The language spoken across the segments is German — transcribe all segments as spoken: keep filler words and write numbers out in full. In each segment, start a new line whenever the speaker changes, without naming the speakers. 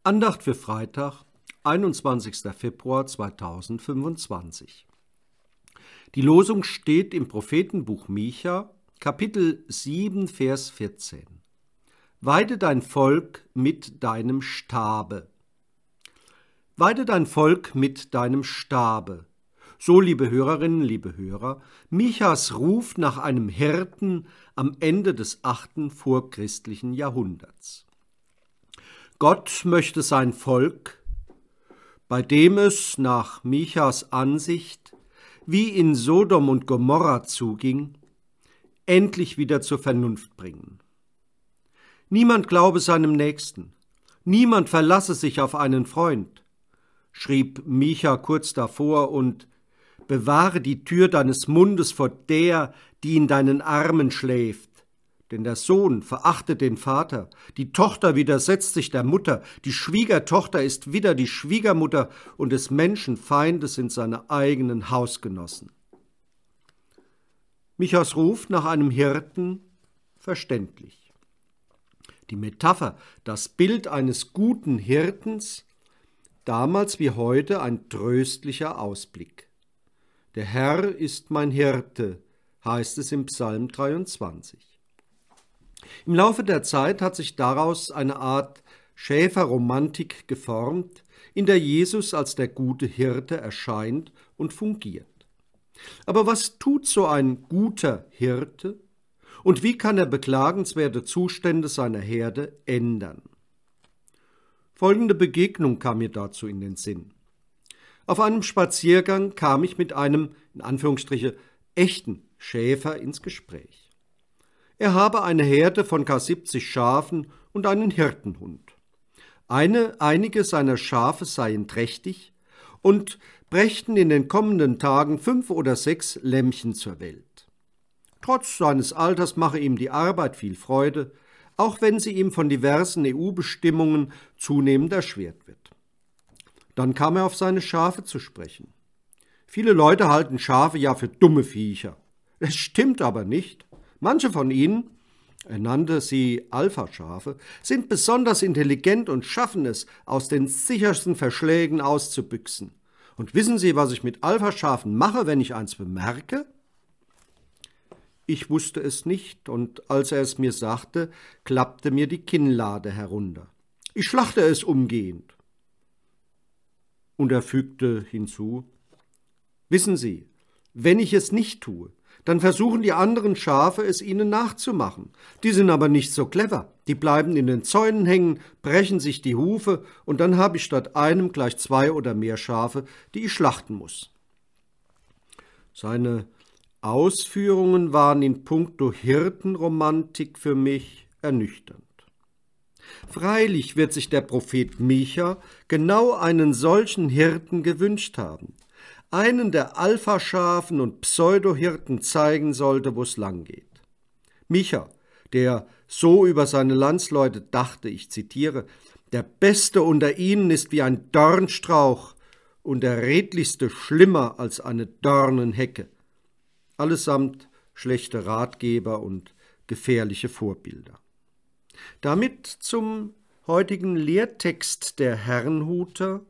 Andacht für Freitag, einundzwanzigster Februar zweitausendfünfundzwanzig. Die Losung steht im Prophetenbuch Micha, Kapitel sieben, Vers vierzehn. Weide dein Volk mit deinem Stabe. Weide dein Volk mit deinem Stabe. So, liebe Hörerinnen, liebe Hörer, Michas Ruf nach einem Hirten am Ende des achten vorchristlichen Jahrhunderts. Gott möchte sein Volk, bei dem es nach Michas Ansicht wie in Sodom und Gomorra zuging, endlich wieder zur Vernunft bringen. Niemand glaube seinem Nächsten, niemand verlasse sich auf einen Freund, schrieb Micha kurz davor, und bewahre die Tür deines Mundes vor der, die in deinen Armen schläft. Denn der Sohn verachtet den Vater, die Tochter widersetzt sich der Mutter, die Schwiegertochter ist wieder die Schwiegermutter und des Menschen Feinde sind seine eigenen Hausgenossen. Michas Ruf nach einem Hirten verständlich. Die Metapher, das Bild eines guten Hirtens, damals wie heute ein tröstlicher Ausblick. Der Herr ist mein Hirte, heißt es im Psalm dreiundzwanzig. Im Laufe der Zeit hat sich daraus eine Art Schäferromantik geformt, in der Jesus als der gute Hirte erscheint und fungiert. Aber was tut so ein guter Hirte und wie kann er beklagenswerte Zustände seiner Herde ändern? Folgende Begegnung kam mir dazu in den Sinn. Auf einem Spaziergang kam ich mit einem, in Anführungsstriche, echten Schäfer ins Gespräch. Er habe eine Herde von gar siebzig Schafen und einen Hirtenhund. Eine, einige seiner Schafe seien trächtig und brächten in den kommenden Tagen fünf oder sechs Lämmchen zur Welt. Trotz seines Alters mache ihm die Arbeit viel Freude, auch wenn sie ihm von diversen E U-Bestimmungen zunehmend erschwert wird. Dann kam er auf seine Schafe zu sprechen. Viele Leute halten Schafe ja für dumme Viecher. Es stimmt aber nicht. Manche von ihnen, er nannte sie Alpha-Schafe, sind besonders intelligent und schaffen es, aus den sichersten Verschlägen auszubüchsen. Und wissen Sie, was ich mit Alpha-Schafen mache, wenn ich eins bemerke? Ich wusste es nicht, und als er es mir sagte, klappte mir die Kinnlade herunter. Ich schlachte es umgehend. Und er fügte hinzu, wissen Sie, wenn ich es nicht tue, dann versuchen die anderen Schafe, es ihnen nachzumachen. Die sind aber nicht so clever. Die bleiben in den Zäunen hängen, brechen sich die Hufe und dann habe ich statt einem gleich zwei oder mehr Schafe, die ich schlachten muss. Seine Ausführungen waren in puncto Hirtenromantik für mich ernüchternd. Freilich wird sich der Prophet Micha genau einen solchen Hirten gewünscht haben. Einen, der Alpha-Schafen und Pseudohirten zeigen sollte, wo es lang geht. Micha, der so über seine Landsleute dachte, ich zitiere, der Beste unter ihnen ist wie ein Dornstrauch und der Redlichste schlimmer als eine Dornenhecke. Allesamt schlechte Ratgeber und gefährliche Vorbilder. Damit zum heutigen Lehrtext der Herrnhuter.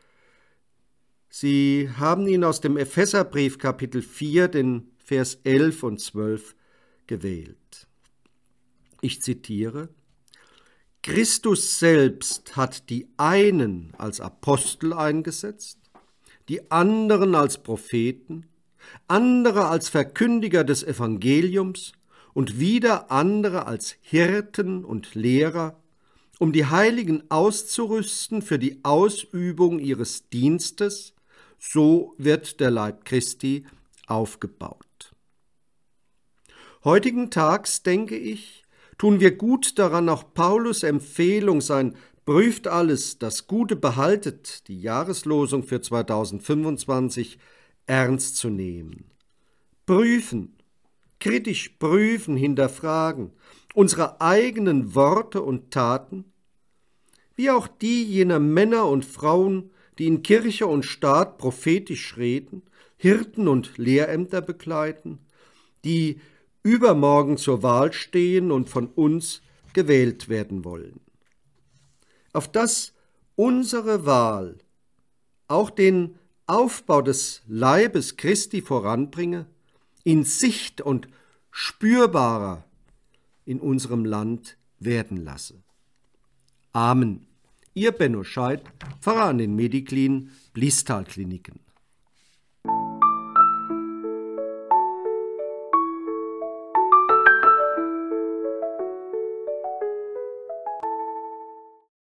Sie haben ihn aus dem Epheserbrief Kapitel vier, den Vers elf und zwölf gewählt. Ich zitiere: Christus selbst hat die einen als Apostel eingesetzt, die anderen als Propheten, andere als Verkündiger des Evangeliums und wieder andere als Hirten und Lehrer, um die Heiligen auszurüsten für die Ausübung ihres Dienstes. So wird der Leib Christi aufgebaut. Heutigen Tags, denke ich, tun wir gut daran, auch Paulus' Empfehlung, sein Prüft alles, das Gute behaltet, die Jahreslosung für zweitausendfünfundzwanzig, ernst zu nehmen. Prüfen, kritisch prüfen, hinterfragen, unsere eigenen Worte und Taten, wie auch die jener Männer und Frauen, die in Kirche und Staat prophetisch reden, Hirten und Lehrämter begleiten, die übermorgen zur Wahl stehen und von uns gewählt werden wollen. Auf das unsere Wahl auch den Aufbau des Leibes Christi voranbringe, in Sicht und spürbarer in unserem Land werden lasse. Amen. Ihr Benno Scheidt, Pfarrer an den Mediklin, Bliestal-Kliniken.